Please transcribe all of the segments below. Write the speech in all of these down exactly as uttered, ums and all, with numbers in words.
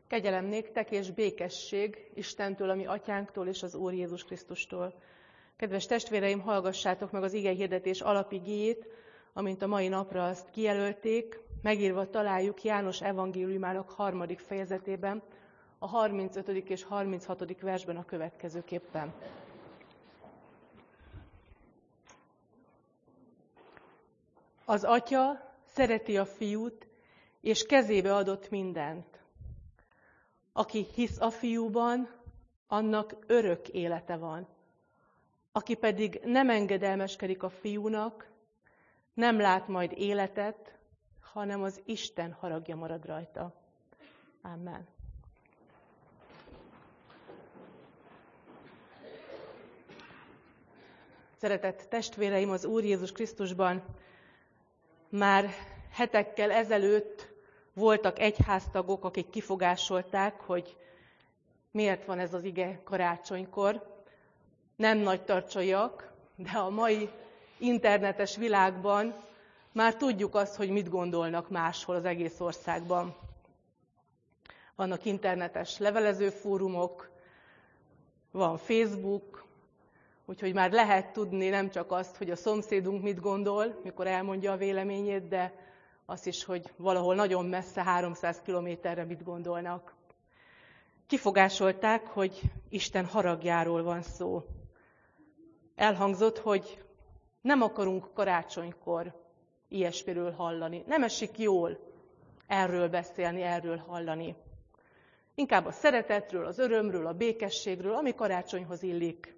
Kegyelem néktek és békesség Istentől, a mi atyánktól és az Úr Jézus Krisztustól. Kedves testvéreim, hallgassátok meg az ige hirdetés alapigéjét, amint a mai napra azt kijelölték. Megírva találjuk János evangéliumának harmadik fejezetében, a harmincötödik és harminchatodik versben a következőképpen. Az Atya szereti a Fiút, és kezébe adott mindent. Aki hisz a Fiúban, annak örök élete van. Aki pedig nem engedelmeskedik a Fiúnak, nem lát majd életet, hanem az Isten haragja marad rajta. Amen. Szeretett testvéreim az Úr Jézus Krisztusban, már hetekkel ezelőtt voltak egyháztagok, akik kifogásolták, hogy miért van ez az ige karácsonykor. Nem nagy tartsaiak, de a mai internetes világban már tudjuk azt, hogy mit gondolnak máshol az egész országban. Vannak internetes levelező fórumok, van Facebook, úgyhogy már lehet tudni nem csak azt, hogy a szomszédunk mit gondol, mikor elmondja a véleményét, de azt is, hogy valahol nagyon messze, háromszáz kilométerre mit gondolnak. Kifogásolták, hogy Isten haragjáról van szó. Elhangzott, hogy nem akarunk karácsonykor ilyesmiről hallani. Nem esik jól erről beszélni, erről hallani. Inkább a szeretetről, az örömről, a békességről, ami karácsonyhoz illik.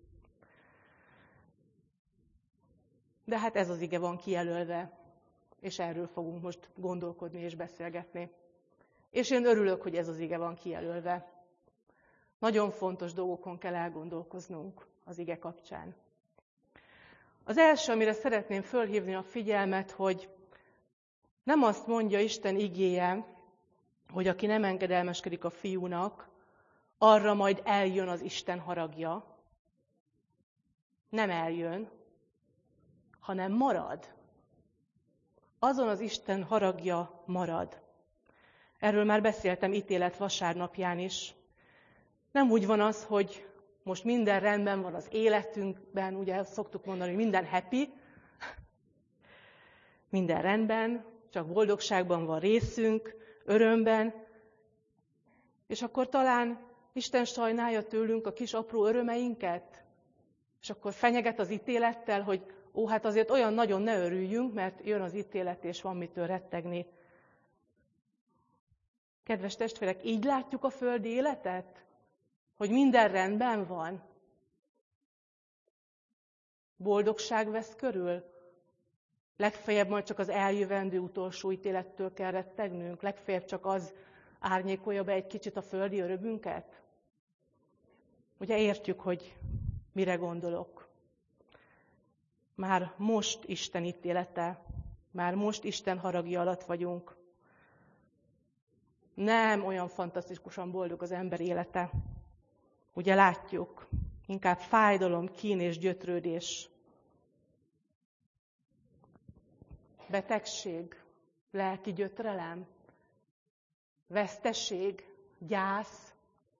De hát ez az ige van kijelölve, és erről fogunk most gondolkodni és beszélgetni. És én örülök, hogy ez az ige van kijelölve. Nagyon fontos dolgokon kell elgondolkoznunk az ige kapcsán. Az első, amire szeretném fölhívni a figyelmet, hogy nem azt mondja Isten igéje, hogy aki nem engedelmeskedik a Fiúnak, arra majd eljön az Isten haragja. Nem eljön, hanem marad. Azon az Isten haragja marad. Erről már beszéltem ítélet vasárnapján is. Nem úgy van az, hogy most minden rendben van az életünkben, ugye szoktuk mondani, hogy minden happy, minden rendben, csak boldogságban van részünk, örömben, és akkor talán Isten sajnálja tőlünk a kis apró örömeinket, és akkor fenyeget az ítélettel, hogy ó, hát azért olyan nagyon ne örüljünk, mert jön az ítélet, és van mitől rettegni. Kedves testvérek, így látjuk a földi életet? Hogy minden rendben van? Boldogság vesz körül? Legfeljebb majd csak az eljövendő utolsó ítélettől kell rettegnünk? Legfeljebb csak az árnyékolja be egy kicsit a földi örömünket? Ugye értjük, hogy mire gondolok. Már most Isten ítélete, már most Isten haragja alatt vagyunk. Nem olyan fantasztikusan boldog az ember élete. Ugye látjuk, inkább fájdalom, kín és gyötrődés. Betegség, lelki gyötrelem, veszteség, gyász.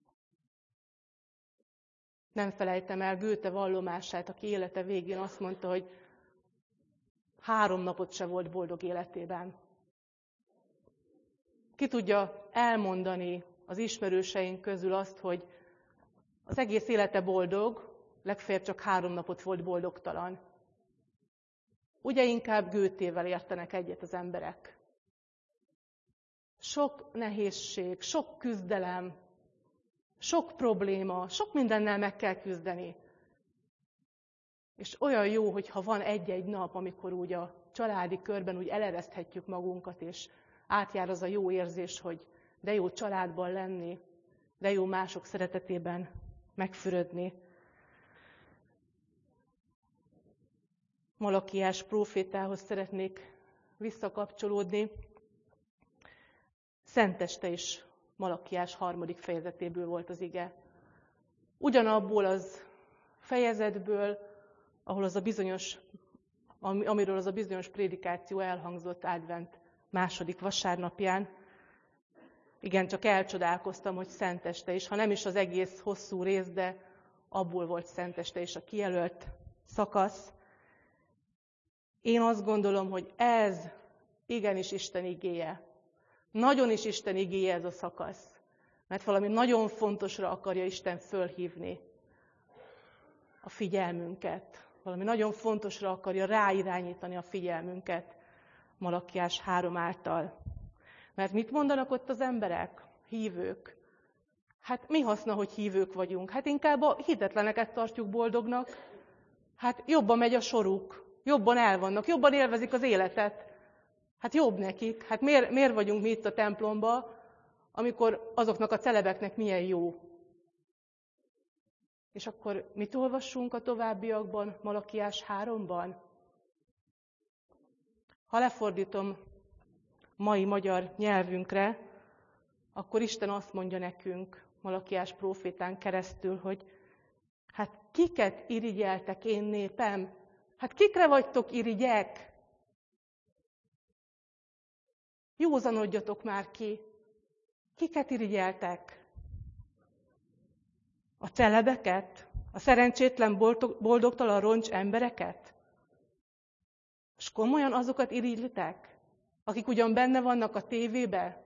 Nem felejtem el Goethe vallomását, aki élete végén azt mondta, hogy három napot se volt boldog életében. Ki tudja elmondani az ismerőseink közül azt, hogy az egész élete boldog, legfeljebb csak három napot volt boldogtalan. Ugye inkább Goethével értenek egyet az emberek. Sok nehézség, sok küzdelem, sok probléma, sok mindennel meg kell küzdeni. És olyan jó, hogyha van egy-egy nap, amikor úgy a családi körben úgy elereszthetjük magunkat, és átjár az a jó érzés, hogy de jó családban lenni, de jó mások szeretetében megfürödni. Malakiás prófétához szeretnék visszakapcsolódni. Szenteste is Malakiás harmadik fejezetéből volt az ige. Ugyanabból az fejezetből, ahol az a bizonyos, amiről az a bizonyos prédikáció elhangzott advent második vasárnapján. igen, csak elcsodálkoztam, hogy szenteste is, ha nem is az egész hosszú rész, de abból volt szenteste is a kijelölt szakasz. Én azt gondolom, hogy ez igenis Isten igéje. Nagyon is Isten igéje ez a szakasz. Mert valami nagyon fontosra akarja Isten fölhívni a figyelmünket. Valami nagyon fontosra akarja ráirányítani a figyelmünket Malakiás három által. Mert mit mondanak ott az emberek, hívők? Hát mi haszna, hogy hívők vagyunk? Hát inkább a hitetleneket tartjuk boldognak. Hát jobban megy a soruk, jobban elvannak, jobban élvezik az életet. Hát jobb nekik. Hát miért, miért vagyunk mi itt a templomba, amikor azoknak a celebeknek milyen jó? És akkor mit olvassunk a továbbiakban, Malakiás háromban? Ha lefordítom mai magyar nyelvünkre, akkor Isten azt mondja nekünk, Malakiás prófétán keresztül, hogy hát kiket irigyeltek én népem? Hát kikre vagytok irigyek? Józanodjatok már ki! Kiket irigyeltek? A celebeket? A szerencsétlen, boldogtalan roncs embereket? És komolyan azokat irigylitek? Akik ugyan benne vannak a tévébe,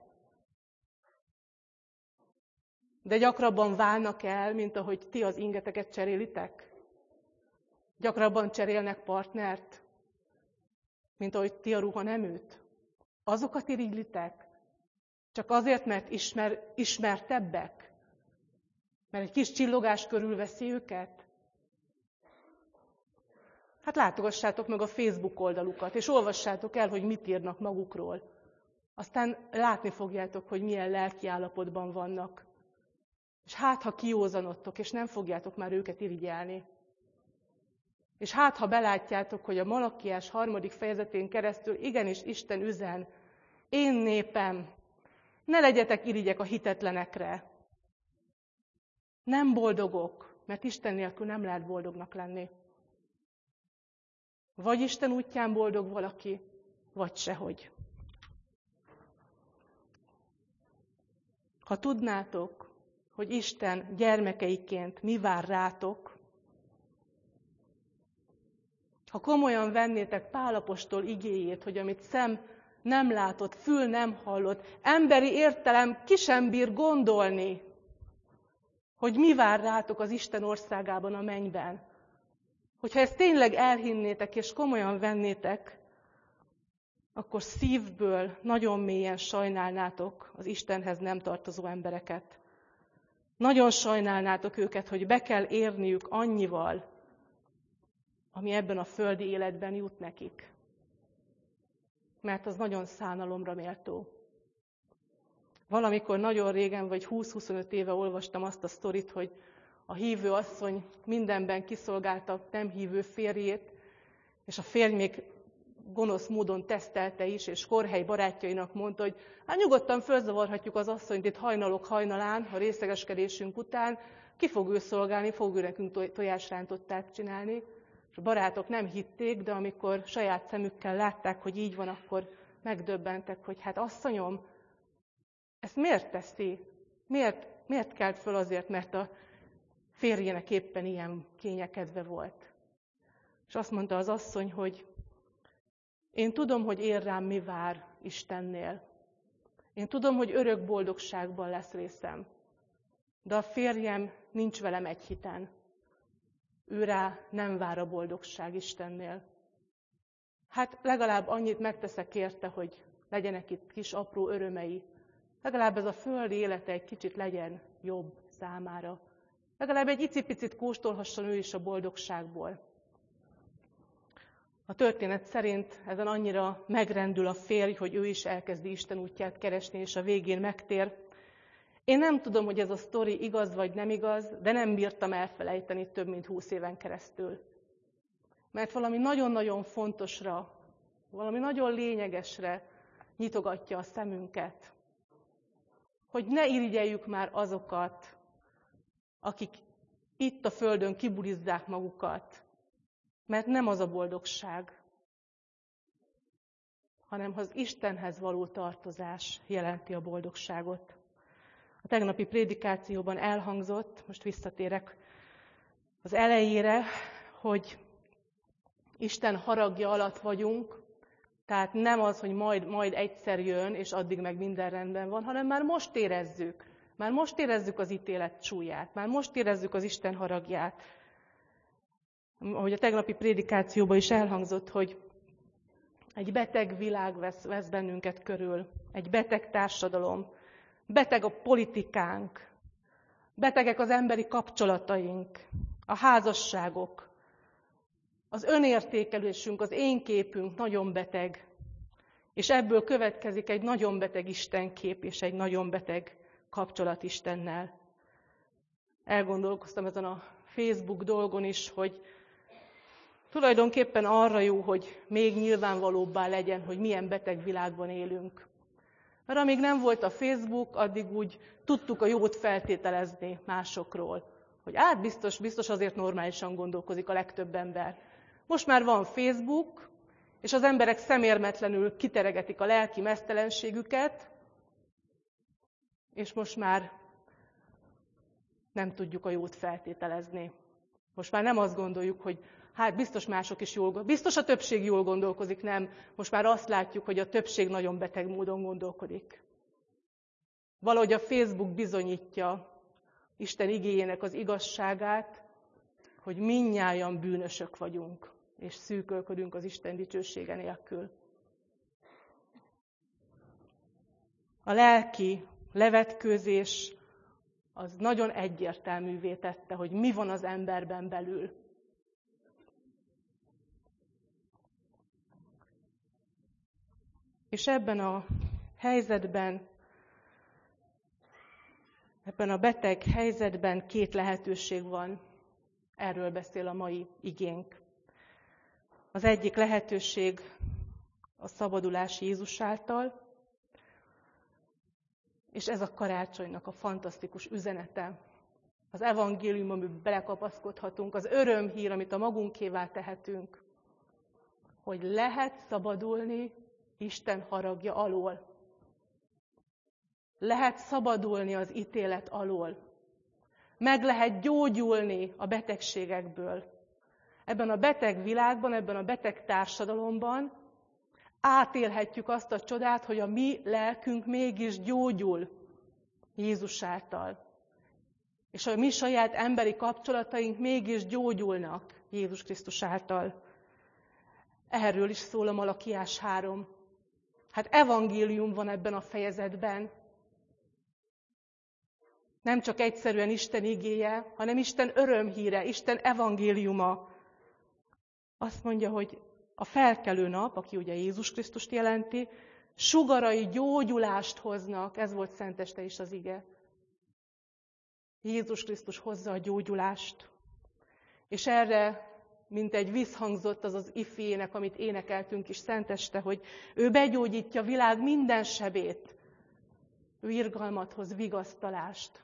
de gyakrabban válnak el, mint ahogy ti az ingeteket cserélitek? Gyakrabban cserélnek partnert, mint ahogy ti a ruhaneműt? Azokat irigylitek? Csak azért, mert ismer, ismertebbek? Mert egy kis csillogás körülveszi őket? Hát látogassátok meg a Facebook oldalukat, és olvassátok el, hogy mit írnak magukról. Aztán látni fogjátok, hogy milyen lelki állapotban vannak. És hát, ha kiózanodtok, és nem fogjátok már őket irigyelni. És hát, ha belátjátok, hogy a Malakiás harmadik fejezetén keresztül igenis Isten üzen, én népem, ne legyetek irigyek a hitetlenekre. Nem boldogok, mert Isten nélkül nem lehet boldognak lenni. Vagy Isten útján boldog valaki, vagy sehogy. Ha tudnátok, hogy Isten gyermekeiként mi vár rátok, ha komolyan vennétek Pál apostol igéjét, hogy amit szem nem látott, fül nem hallott, emberi értelem ki sem bír gondolni, hogy mi vár rátok az Isten országában, a mennyben. Hogyha ezt tényleg elhinnétek és komolyan vennétek, akkor szívből nagyon mélyen sajnálnátok az Istenhez nem tartozó embereket. Nagyon sajnálnátok őket, hogy be kell érniük annyival, ami ebben a földi életben jut nekik. Mert az nagyon szánalomra méltó. Valamikor nagyon régen, vagy húsz-huszonöt éve olvastam azt a sztorit, hogy a hívő asszony mindenben kiszolgálta nem hívő férjét, és a férj még gonosz módon tesztelte is, és korhely barátjainak mondta, hogy hát nyugodtan fölzavarhatjuk az asszonyt itt hajnalok hajnalán, a részegeskedésünk után, ki fog ő szolgálni, fog ő nekünk tojásrántottát csinálni. És a barátok nem hitték, de amikor saját szemükkel látták, hogy így van, akkor megdöbbentek, hogy hát asszonyom, ezt miért teszi? Miért, miért kelt föl azért, mert a férjének éppen ilyen kényekedve volt? És azt mondta az asszony, hogy én tudom, hogy ér rám mi vár Istennél. Én tudom, hogy örök boldogságban lesz részem. De a férjem nincs velem egy hiten. Ő rá nem vár a boldogság Istennél. Hát legalább annyit megteszek érte, hogy legyenek itt kis apró örömei. Legalább ez a földi élete egy kicsit legyen jobb számára. Legalább egy icipicit kóstolhasson ő is a boldogságból. A történet szerint ezen annyira megrendül a férj, hogy ő is elkezdi Isten útját keresni, és a végén megtér. Én nem tudom, hogy ez a sztori igaz vagy nem igaz, de nem bírtam elfelejteni több mint húsz éven keresztül. Mert valami nagyon-nagyon fontosra, valami nagyon lényegesre nyitogatja a szemünket. Hogy ne irigyeljük már azokat, akik itt a földön kibulizzák magukat, mert nem az a boldogság, hanem az Istenhez való tartozás jelenti a boldogságot. A tegnapi prédikációban elhangzott, most visszatérek az elejére, hogy Isten haragja alatt vagyunk, tehát nem az, hogy majd, majd egyszer jön, és addig meg minden rendben van, hanem már most érezzük. Már most érezzük az ítélet súlyát, már most érezzük az Isten haragját. Ahogy a tegnapi prédikációban is elhangzott, hogy egy beteg világ vesz, vesz bennünket körül, egy beteg társadalom, beteg a politikánk, betegek az emberi kapcsolataink, a házasságok, az önértékelésünk, az én képünk nagyon beteg, és ebből következik egy nagyon beteg Istenkép és egy nagyon beteg kapcsolat Istennel. Elgondolkoztam ezen a Facebook dolgon is, hogy tulajdonképpen arra jó, hogy még nyilvánvalóbbá legyen, hogy milyen beteg világban élünk. Mert amíg nem volt a Facebook, addig úgy tudtuk a jót feltételezni másokról. Hogy át biztos, biztos azért normálisan gondolkozik a legtöbb ember. Most már van Facebook, és az emberek szemérmetlenül kiteregetik a lelki meztelenségüket, és most már nem tudjuk a jót feltételezni. Most már nem azt gondoljuk, hogy hát biztos mások is jól gondolkoznak. Biztos a többség jól gondolkozik, nem. Most már azt látjuk, hogy a többség nagyon beteg módon gondolkodik. Valahogy a Facebook bizonyítja Isten igéjének az igazságát, hogy mindnyájan bűnösök vagyunk, és szűkölködünk az Isten dicsősége nélkül. A lelki levetkőzés az nagyon egyértelművé tette, hogy mi van az emberben belül. És ebben a helyzetben, ebben a beteg helyzetben két lehetőség van. Erről beszél a mai igénk. Az egyik lehetőség a szabadulás Jézus által, és ez a karácsonynak a fantasztikus üzenete. Az evangélium, amiben belekapaszkodhatunk, az örömhír, amit a magunkévá tehetünk, hogy lehet szabadulni Isten haragja alól. Lehet szabadulni az ítélet alól. Meg lehet gyógyulni a betegségekből. Ebben a beteg világban, ebben a beteg társadalomban átélhetjük azt a csodát, hogy a mi lelkünk mégis gyógyul Jézus által. És a mi saját emberi kapcsolataink mégis gyógyulnak Jézus Krisztus által. Erről is szól a Malakiás három. Hát evangélium van ebben a fejezetben. Nem csak egyszerűen Isten igéje, hanem Isten örömhíre, Isten evangéliuma. Azt mondja, hogy a felkelő nap, aki ugye Jézus Krisztust jelenti, sugarai gyógyulást hoznak, ez volt szenteste is az ige. Jézus Krisztus hozza a gyógyulást. És erre, mint egy visszhangzott az az ifének, amit énekeltünk is szenteste, hogy ő begyógyítja a világ minden sebét. Ő irgalmat hoz, vigasztalást.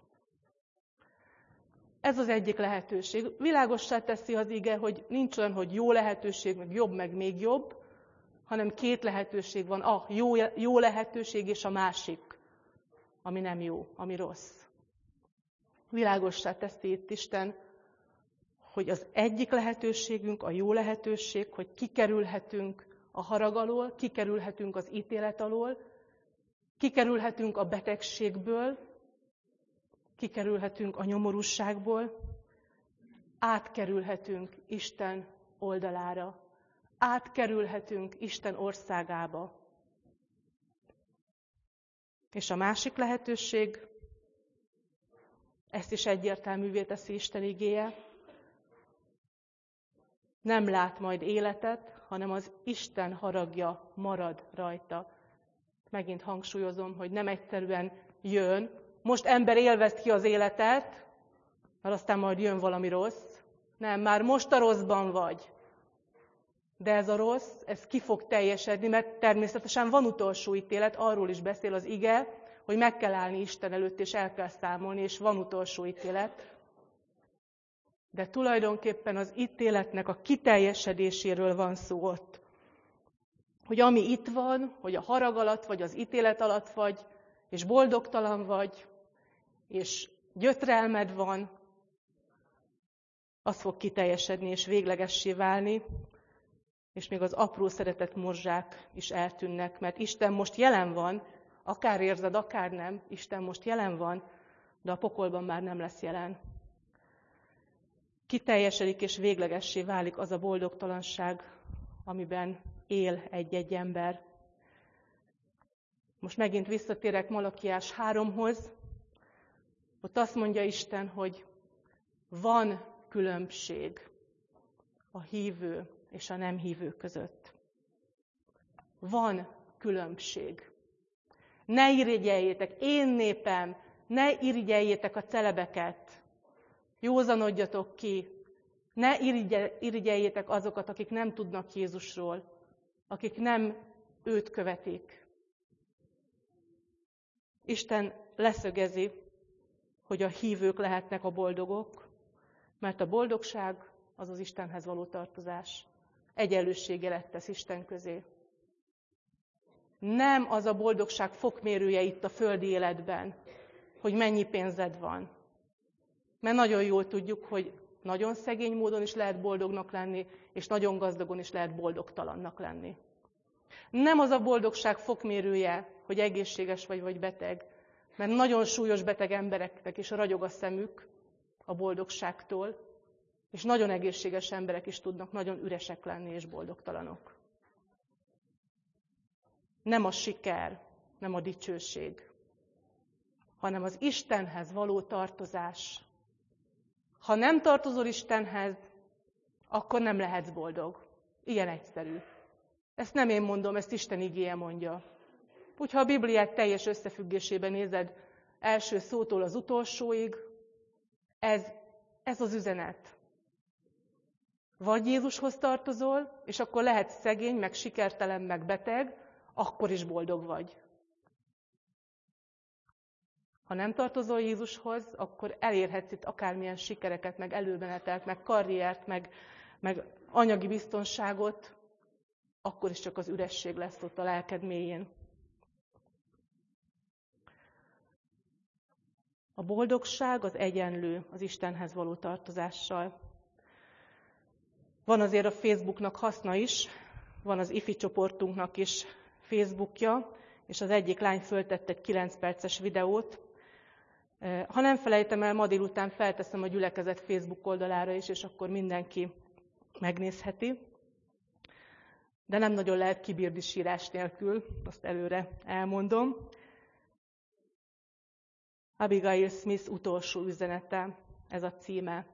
Ez az egyik lehetőség. Világossá teszi az ige, hogy nincs olyan, hogy jó lehetőség, meg jobb, meg még jobb, hanem két lehetőség van. A jó, jó lehetőség és a másik, ami nem jó, ami rossz. Világossá teszi itt Isten, hogy az egyik lehetőségünk, a jó lehetőség, hogy kikerülhetünk a harag alól, kikerülhetünk az ítélet alól, kikerülhetünk a betegségből, kikerülhetünk a nyomorúságból, átkerülhetünk Isten oldalára, átkerülhetünk Isten országába. És a másik lehetőség, ezt is egyértelművé teszi Isten igéje, nem lát majd életet, hanem az Isten haragja marad rajta. Megint hangsúlyozom, hogy nem egyszerűen jön, most ember élvezd ki az életet, mert aztán majd jön valami rossz. Nem, már most a rosszban vagy. De ez a rossz, ez ki fog teljesedni, mert természetesen van utolsó ítélet, arról is beszél az ige, hogy meg kell állni Isten előtt, és el kell számolni, és van utolsó ítélet. De tulajdonképpen az ítéletnek a kiteljesedéséről van szó ott. Hogy ami itt van, hogy a harag alatt vagy, az ítélet alatt vagy, és boldogtalan vagy, és gyötrelmed van, az fog kiteljesedni és véglegessé válni, és még az apró szeretet morzsák is eltűnnek, mert Isten most jelen van, akár érzed, akár nem, Isten most jelen van, de a pokolban már nem lesz jelen. Kiteljesedik és véglegessé válik az a boldogtalanság, amiben él egy-egy ember. Most megint visszatérek Malakiás háromhoz, ott azt mondja Isten, hogy van különbség a hívő és a nem hívő között. Van különbség. Ne irigyeljétek, én népem, ne irigyeljétek a celebeket. Józanodjatok ki. Ne irigyeljétek azokat, akik nem tudnak Jézusról, akik nem őt követik. Isten leszögezi, hogy a hívők lehetnek a boldogok, mert a boldogság az az Istenhez való tartozás. Egyenlősségjelet tesz Isten közé. Nem az a boldogság fokmérője itt a földi életben, hogy mennyi pénzed van. Mert nagyon jól tudjuk, hogy nagyon szegény módon is lehet boldognak lenni, és nagyon gazdagon is lehet boldogtalannak lenni. Nem az a boldogság fokmérője, hogy egészséges vagy, vagy beteg, mert nagyon súlyos beteg embereknek is ragyog a szemük a boldogságtól, és nagyon egészséges emberek is tudnak nagyon üresek lenni és boldogtalanok. Nem a siker, nem a dicsőség, hanem az Istenhez való tartozás. Ha nem tartozol Istenhez, akkor nem lehetsz boldog. Ilyen egyszerű. Ezt nem én mondom, ezt Isten igéje mondja. Úgyha a Bibliát teljes összefüggésében nézed, első szótól az utolsóig, ez, ez az üzenet. Vagy Jézushoz tartozol, és akkor lehetsz szegény, meg sikertelen, meg beteg, akkor is boldog vagy. Ha nem tartozol Jézushoz, akkor elérhetsz itt akármilyen sikereket, meg előmenetelt, meg karriert, meg, meg anyagi biztonságot, akkor is csak az üresség lesz ott a lelked mélyén. A boldogság az egyenlő az Istenhez való tartozással. Van azért a Facebooknak haszna is, van az ifi csoportunknak is Facebookja, és az egyik lány föltett egy kilenc perces videót. Ha nem felejtem el, ma délután felteszem a gyülekezet Facebook oldalára is, és akkor mindenki megnézheti. De nem nagyon lehet kibírni sírás nélkül, azt előre elmondom. Abigail Smith utolsó üzenete, ez a címe.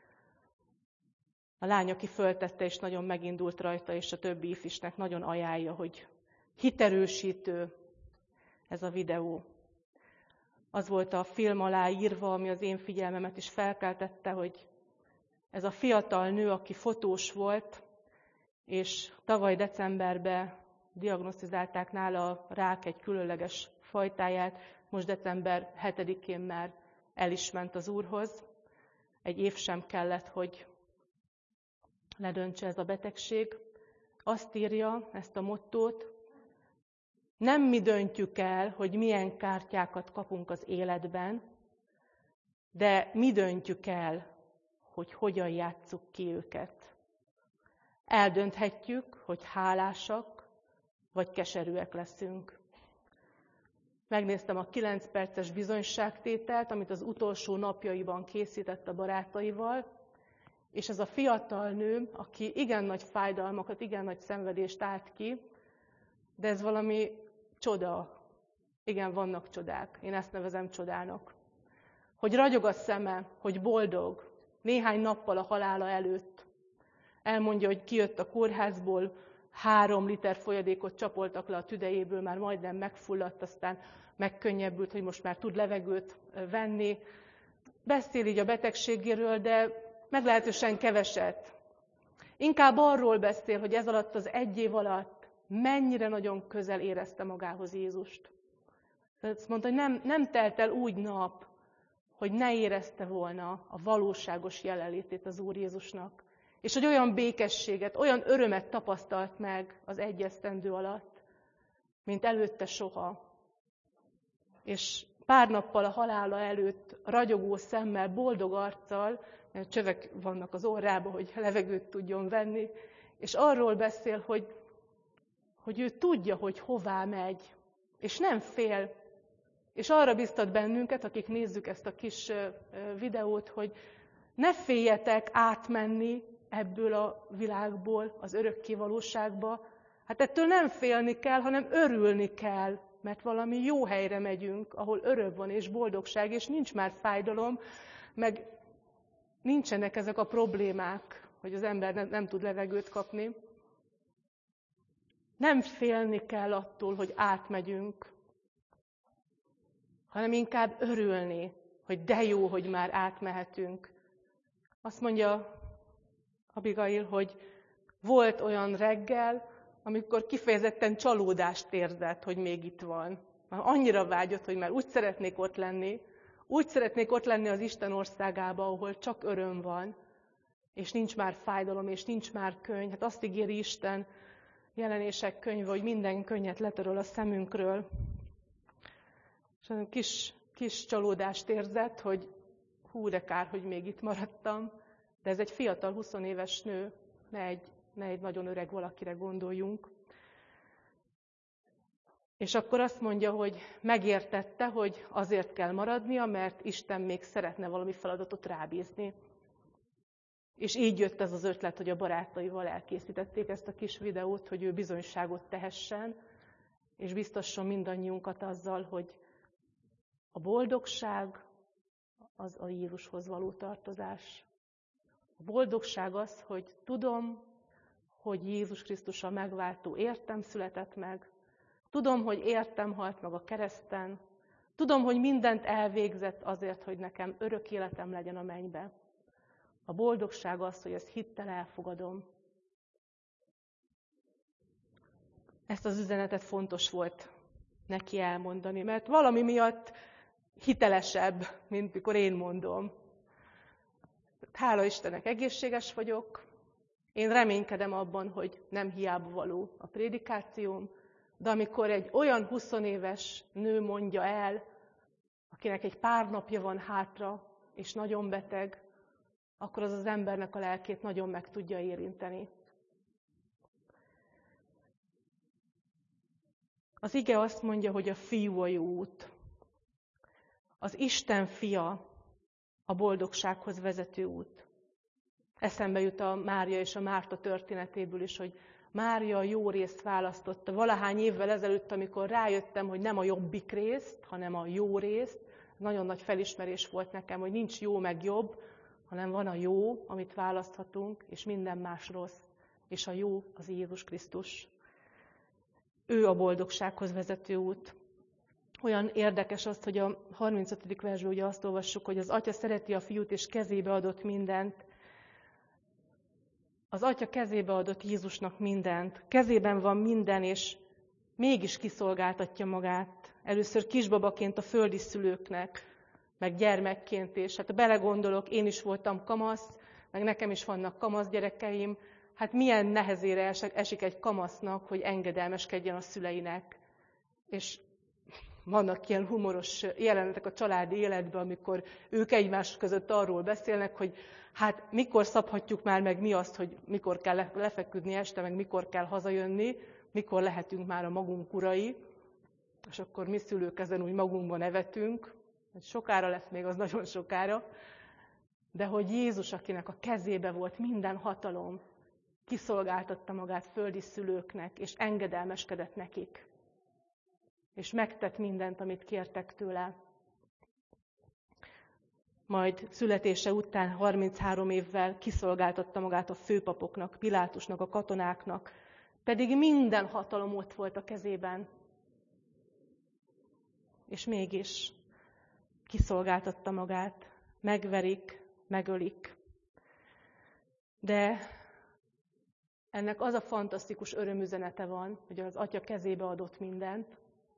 A lány, aki föltette, és nagyon megindult rajta, és a többi ifisnek nagyon ajánlja, hogy hiterősítő ez a videó. Az volt a film alá írva, ami az én figyelmemet is felkeltette, hogy ez a fiatal nő, aki fotós volt, és tavaly decemberben diagnosztizálták nála a rák egy különleges fajtáját, most december hetedikén már el is ment az Úrhoz. Egy év sem kellett, hogy ledöntse ez a betegség. Azt írja, ezt a mottót, nem mi döntjük el, hogy milyen kártyákat kapunk az életben, de mi döntjük el, hogy hogyan játsszuk ki őket. Eldönthetjük, hogy hálásak vagy keserűek leszünk. Megnéztem a kilenc perces bizonyságtételt, amit az utolsó napjaiban készített a barátaival, és ez a fiatal nő, aki igen nagy fájdalmakat, igen nagy szenvedést állt ki, de ez valami csoda. Igen, vannak csodák. Én ezt nevezem csodának. Hogy ragyog a szeme, hogy boldog, néhány nappal a halála előtt. Elmondja, hogy kijött a kórházból, három liter folyadékot csapoltak le a tüdejéből, már majdnem megfulladt, aztán megkönnyebbült, hogy most már tud levegőt venni. Beszél így a betegségéről, de meglehetősen keveset. Inkább arról beszél, hogy ez alatt az egy év alatt mennyire nagyon közel érezte magához Jézust. Azt mondta, hogy nem, nem telt el úgy nap, hogy ne érezte volna a valóságos jelenlétét az Úr Jézusnak. És hogy olyan békességet, olyan örömet tapasztalt meg az egy esztendő alatt, mint előtte soha. És pár nappal a halála előtt ragyogó szemmel, boldog arccal, mert csövek vannak az orrába, hogy levegőt tudjon venni, és arról beszél, hogy, hogy ő tudja, hogy hová megy, és nem fél. És arra biztat bennünket, akik nézzük ezt a kis videót, hogy ne féljetek átmenni ebből a világból az örökké valóságba. Hát ettől nem félni kell, hanem örülni kell, mert valami jó helyre megyünk, ahol öröm van és boldogság, és nincs már fájdalom, meg nincsenek ezek a problémák, hogy az ember nem, nem tud levegőt kapni. Nem félni kell attól, hogy átmegyünk, hanem inkább örülni, hogy de jó, hogy már átmehetünk. Azt mondja Abigail, hogy volt olyan reggel, amikor kifejezetten csalódást érzett, hogy még itt van. Már annyira vágyott, hogy már úgy szeretnék ott lenni, úgy szeretnék ott lenni az Isten országába, ahol csak öröm van, és nincs már fájdalom, és nincs már könny. Hát azt ígéri Isten Jelenések könyve, hogy minden könnyet letöröl a szemünkről. És olyan kis, kis csalódást érzett, hogy hú, de kár, hogy még itt maradtam. De ez egy fiatal, huszonéves nő, ne egy, ne egy nagyon öreg valakire gondoljunk. És akkor azt mondja, hogy megértette, hogy azért kell maradnia, mert Isten még szeretne valami feladatot rábízni. És így jött ez az ötlet, hogy a barátaival elkészítették ezt a kis videót, hogy ő bizonyságot tehessen, és biztasson mindannyiunkat azzal, hogy a boldogság az a Jézushoz való tartozás. A boldogság az, hogy tudom, hogy Jézus Krisztus a megváltó értem született meg, tudom, hogy értem halt meg a kereszten, tudom, hogy mindent elvégzett azért, hogy nekem örök életem legyen a mennybe. A boldogság az, hogy ezt hittel elfogadom. Ezt az üzenetet fontos volt neki elmondani, mert valami miatt hitelesebb, mint mikor én mondom. Hála Istennek egészséges vagyok, én reménykedem abban, hogy nem hiába való a prédikációm, de amikor egy olyan huszonéves nő mondja el, akinek egy pár napja van hátra, és nagyon beteg, akkor az az embernek a lelkét nagyon meg tudja érinteni. Az ige azt mondja, hogy a fiú a jó út. Az Isten fia a boldogsághoz vezető út. Eszembe jut a Mária és a Márta történetéből is, hogy Mária a jó részt választotta. Valahány évvel ezelőtt, amikor rájöttem, hogy nem a jobbik részt, hanem a jó részt, nagyon nagy felismerés volt nekem, hogy nincs jó meg jobb, hanem van a jó, amit választhatunk, és minden más rossz. És a jó az Jézus Krisztus. Ő a boldogsághoz vezető út. Olyan érdekes az, hogy a harmincötödik versben ugye azt olvassuk, hogy az atya szereti a fiút, és kezébe adott mindent. Az atya kezébe adott Jézusnak mindent. Kezében van minden, és mégis kiszolgáltatja magát. Először kisbabaként a földi szülőknek, meg gyermekként, és hát ha belegondolok, én is voltam kamasz, meg nekem is vannak kamasz gyerekeim, hát milyen nehezére esik egy kamasznak, hogy engedelmeskedjen a szüleinek. És vannak ilyen humoros jelenetek a családi életben, amikor ők egymás között arról beszélnek, hogy hát mikor szabhatjuk már meg mi azt, hogy mikor kell lefeküdni este, meg mikor kell hazajönni, mikor lehetünk már a magunk urai, és akkor mi szülők ezen úgy magunkban nevetünk, hogy sokára lesz még, az nagyon sokára, de hogy Jézus, akinek a kezébe volt minden hatalom, kiszolgáltatta magát földi szülőknek, és engedelmeskedett nekik. És megtett mindent, amit kértek tőle. Majd születése után harminchárom évvel kiszolgáltatta magát a főpapoknak, Pilátusnak, a katonáknak, pedig minden hatalom ott volt a kezében. És mégis kiszolgáltatta magát, megverik, megölik. De ennek az a fantasztikus örömüzenete van, hogy az atya kezébe adott mindent,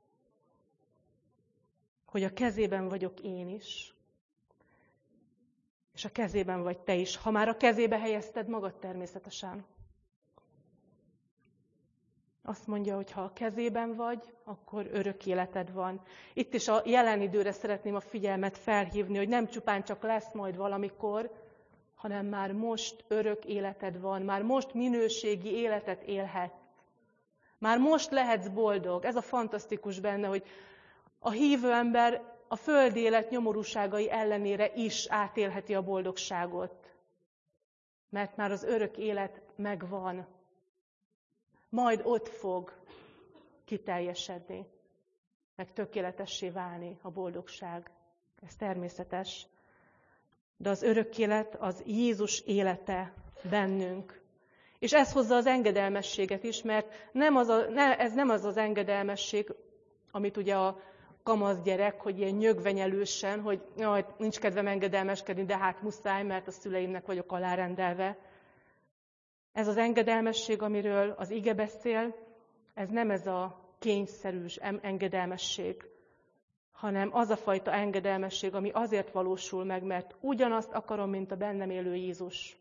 hogy a kezében vagyok én is, és a kezében vagy te is, ha már a kezébe helyezted magad természetesen. Azt mondja, hogy ha a kezében vagy, akkor örök életed van. Itt is a jelen időre szeretném a figyelmet felhívni, hogy nem csupán csak lesz majd valamikor, hanem már most örök életed van, már most minőségi életet élhetsz. Már most lehetsz boldog. Ez a fantasztikus benne, hogy a hívő ember a földi élet nyomorúságai ellenére is átélheti a boldogságot. Mert már az örök élet megvan. Majd ott fog kiteljesedni, meg tökéletessé válni a boldogság. Ez természetes. De az örök élet az Jézus élete bennünk. És ez hozza az engedelmességet is, mert nem az a, ne, ez nem az az engedelmesség, amit ugye a kamasz gyerek, hogy ilyen nyögvenyelősen, hogy jaj, nincs kedvem engedelmeskedni, de hát muszáj, mert a szüleimnek vagyok alárendelve. Ez az engedelmesség, amiről az ige beszél, ez nem ez a kényszerűs engedelmesség, hanem az a fajta engedelmesség, ami azért valósul meg, mert ugyanazt akarom, mint a bennem élő Jézus.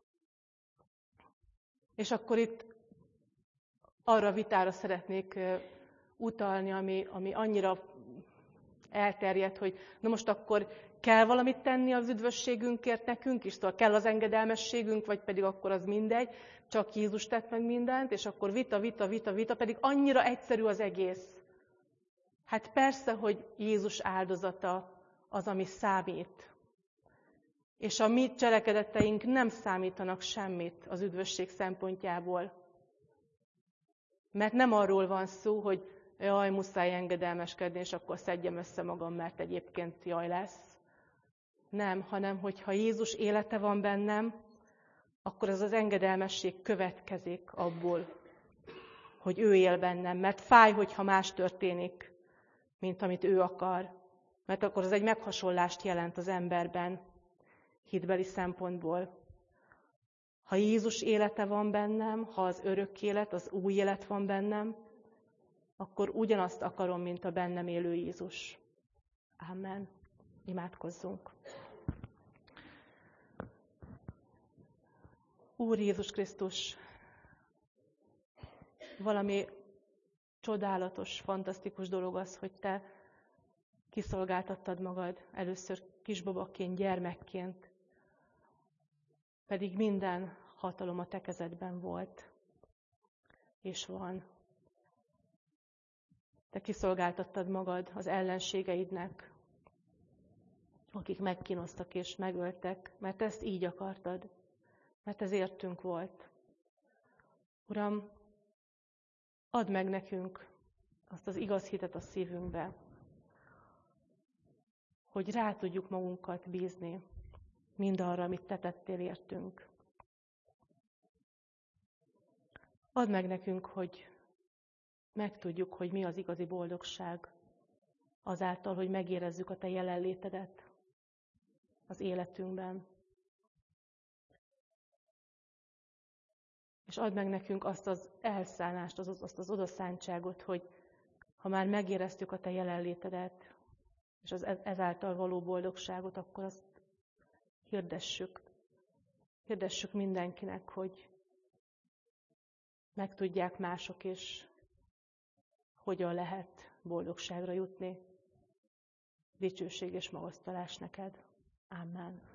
És akkor itt arra vitára szeretnék utalni, ami, ami annyira elterjedt, hogy na most akkor kell valamit tenni az üdvösségünkért nekünk is, szóval kell az engedelmességünk, vagy pedig akkor az mindegy, csak Jézus tett meg mindent, és akkor vita, vita, vita, vita, pedig annyira egyszerű az egész. Hát persze, hogy Jézus áldozata az, ami számít. És a mi cselekedeteink nem számítanak semmit az üdvösség szempontjából. Mert nem arról van szó, hogy jaj, muszáj engedelmeskedni, és akkor szedjem össze magam, mert egyébként jaj lesz. Nem, hanem hogyha Jézus élete van bennem, akkor az az engedelmesség következik abból, hogy ő él bennem. Mert fáj, hogyha más történik, mint amit ő akar. Mert akkor az egy meghasonlást jelent az emberben, hitbeli szempontból. Ha Jézus élete van bennem, ha az örök élet, az új élet van bennem, akkor ugyanazt akarom, mint a bennem élő Jézus. Amen. Imádkozzunk. Úr Jézus Krisztus, valami csodálatos, fantasztikus dolog az, hogy Te kiszolgáltattad magad először kisbabaként, gyermekként, pedig minden hatalom a Te kezedben volt, és van. Te kiszolgáltattad magad az ellenségeidnek, akik megkínoztak és megöltek, mert ezt így akartad, mert ez értünk volt. Uram, add meg nekünk azt az igaz hitet a szívünkbe, hogy rá tudjuk magunkat bízni mindarra, amit Te tettél értünk. Add meg nekünk, hogy megtudjuk, hogy mi az igazi boldogság, azáltal, hogy megérezzük a Te jelenlétedet az életünkben. És add meg nekünk azt az elszállást, azt az odaszántságot, hogy ha már megéreztük a Te jelenlétedet, és az ezáltal való boldogságot, akkor azt hirdessük. Hirdessük mindenkinek, hogy megtudják mások is, hogyan lehet boldogságra jutni. Dicsőség és magasztalás neked. Amen.